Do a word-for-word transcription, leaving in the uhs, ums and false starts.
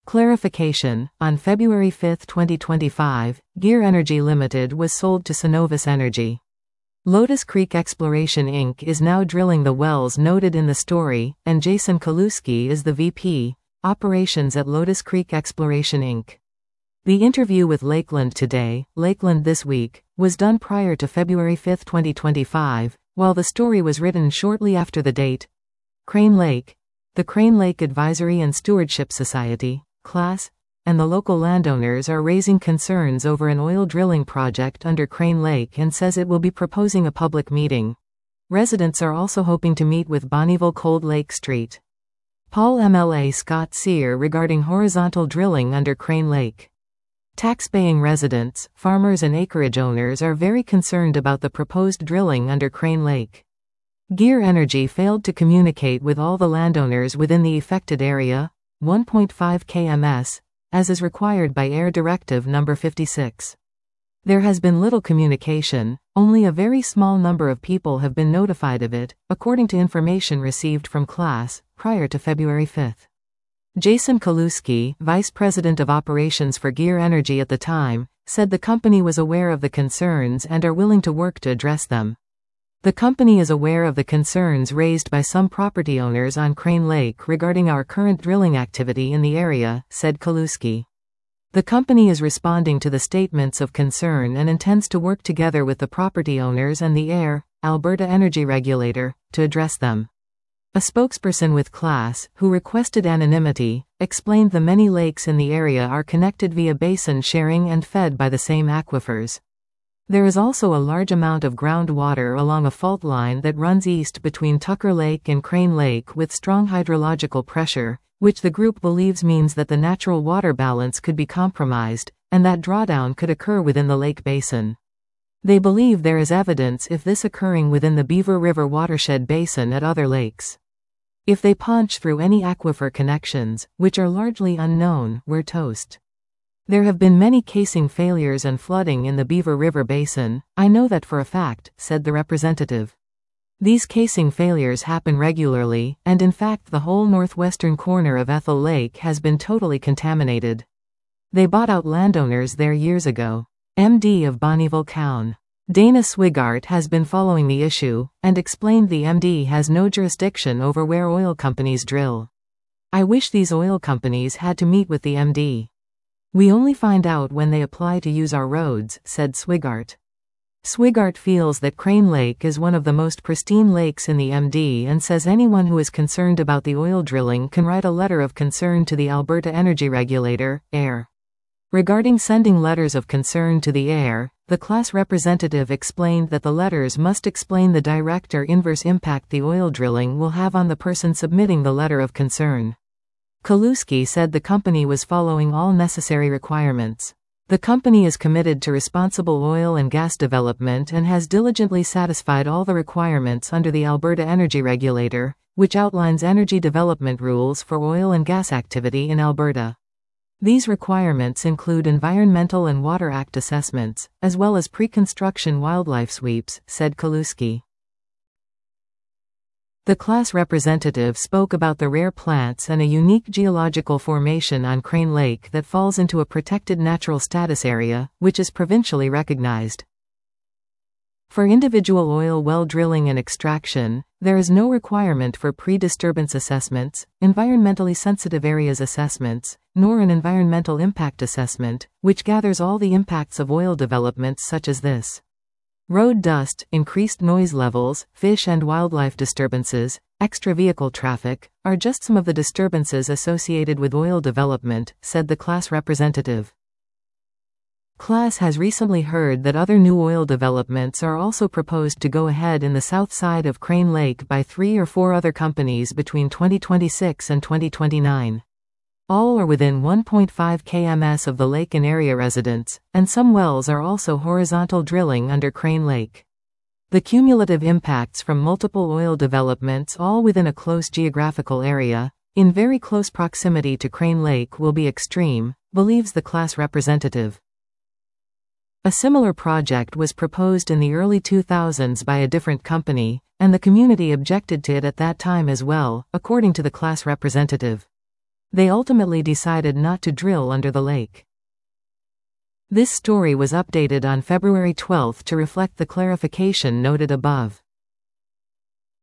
Clarification: on February fifth twenty twenty-five, Gear Energy Limited was sold to Cenovus Energy. Lotus Creek Exploration Incorporated is now drilling the wells noted in the story, and Jason Kaluski is the V P, Operations at Lotus Creek Exploration Incorporated. The interview with Lakeland Today, Lakeland This Week, was done prior to February fifth twenty twenty-five, while the story was written shortly after the date. Crane Lake. The Crane Lake Advisory and Stewardship Society, Class, and the local landowners are raising concerns over an oil drilling project under Crane Lake and says it will be proposing a public meeting. Residents are also hoping to meet with Bonnyville Cold Lake Street Paul M L A Scott Sear regarding horizontal drilling under Crane Lake. Taxpaying residents, farmers and acreage owners are very concerned about the proposed drilling under Crane Lake. Gear Energy failed to communicate with all the landowners within the affected area, one point five kilometers, as is required by Air Directive number fifty-six. There has been little communication, only a very small number of people have been notified of it, according to information received from Class, prior to February fifth. Jason Kaluski, Vice President of Operations for Gear Energy at the time, said the company was aware of the concerns and are willing to work to address them. The company is aware of the concerns raised by some property owners on Crane Lake regarding our current drilling activity in the area, said Kaluski. The company is responding to the statements of concern and intends to work together with the property owners and the Air, Alberta Energy Regulator, to address them. A spokesperson with Class, who requested anonymity, explained the many lakes in the area are connected via basin sharing and fed by the same aquifers. There is also a large amount of groundwater along a fault line that runs east between Tucker Lake and Crane Lake with strong hydrological pressure, which the group believes means that the natural water balance could be compromised, and that drawdown could occur within the lake basin. They believe there is evidence of this occurring within the Beaver River watershed basin at other lakes. If they punch through any aquifer connections, which are largely unknown, we're toast. There have been many casing failures and flooding in the Beaver River Basin, I know that for a fact, said the representative. These casing failures happen regularly, and in fact the whole northwestern corner of Ethel Lake has been totally contaminated. They bought out landowners there years ago. M D of Bonnyville County, Dana Swigart has been following the issue, and explained the M D has no jurisdiction over where oil companies drill. I wish these oil companies had to meet with the M D. We only find out when they apply to use our roads, said Swigart. Swigart feels that Crane Lake is one of the most pristine lakes in the M D and says anyone who is concerned about the oil drilling can write a letter of concern to the Alberta Energy Regulator, Air. Regarding sending letters of concern to the Air, the Class representative explained that the letters must explain the direct or inverse impact the oil drilling will have on the person submitting the letter of concern. Kaluski said the company was following all necessary requirements. The company is committed to responsible oil and gas development and has diligently satisfied all the requirements under the Alberta Energy Regulator, which outlines energy development rules for oil and gas activity in Alberta. These requirements include Environmental and Water Act assessments, as well as pre-construction wildlife sweeps, said Kaluski. The Class representative spoke about the rare plants and a unique geological formation on Crane Lake that falls into a protected natural status area, which is provincially recognized. For individual oil well drilling and extraction, there is no requirement for pre-disturbance assessments, environmentally sensitive areas assessments, nor an environmental impact assessment, which gathers all the impacts of oil developments such as this. Road dust, increased noise levels, fish and wildlife disturbances, extra vehicle traffic, are just some of the disturbances associated with oil development, said the Class representative. Class has recently heard that other new oil developments are also proposed to go ahead in the south side of Crane Lake by three or four other companies between twenty twenty-six and twenty twenty-nine. All are within one point five kilometers of the lake and area residents, and some wells are also horizontal drilling under Crane Lake. The cumulative impacts from multiple oil developments all within a close geographical area, in very close proximity to Crane Lake will be extreme, believes the Class representative. A similar project was proposed in the early two thousands by a different company, and the community objected to it at that time as well, according to the Class representative. They ultimately decided not to drill under the lake. This story was updated on February twelfth to reflect the clarification noted above.